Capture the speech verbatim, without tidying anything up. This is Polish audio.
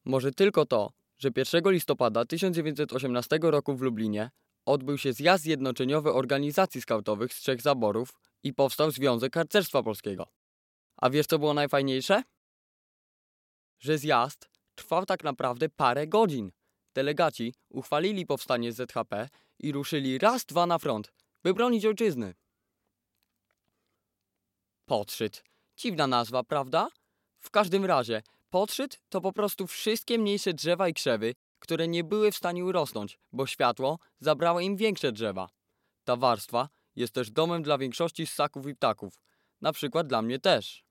Może tylko to, że pierwszego listopada tysiąc dziewięćset osiemnastego roku w Lublinie odbył się zjazd zjednoczeniowy organizacji skautowych z trzech zaborów i powstał Związek Harcerstwa Polskiego. A wiesz, co było najfajniejsze? Że zjazd trwał tak naprawdę parę godzin. Delegaci uchwalili powstanie z zet ha pe i ruszyli raz, dwa na front, by bronić ojczyzny. Podszyt. Dziwna nazwa, prawda? W każdym razie, podszyt to po prostu wszystkie mniejsze drzewa i krzewy, które nie były w stanie urosnąć, bo światło zabrało im większe drzewa. Ta warstwa jest też domem dla większości ssaków i ptaków, na przykład dla mnie też.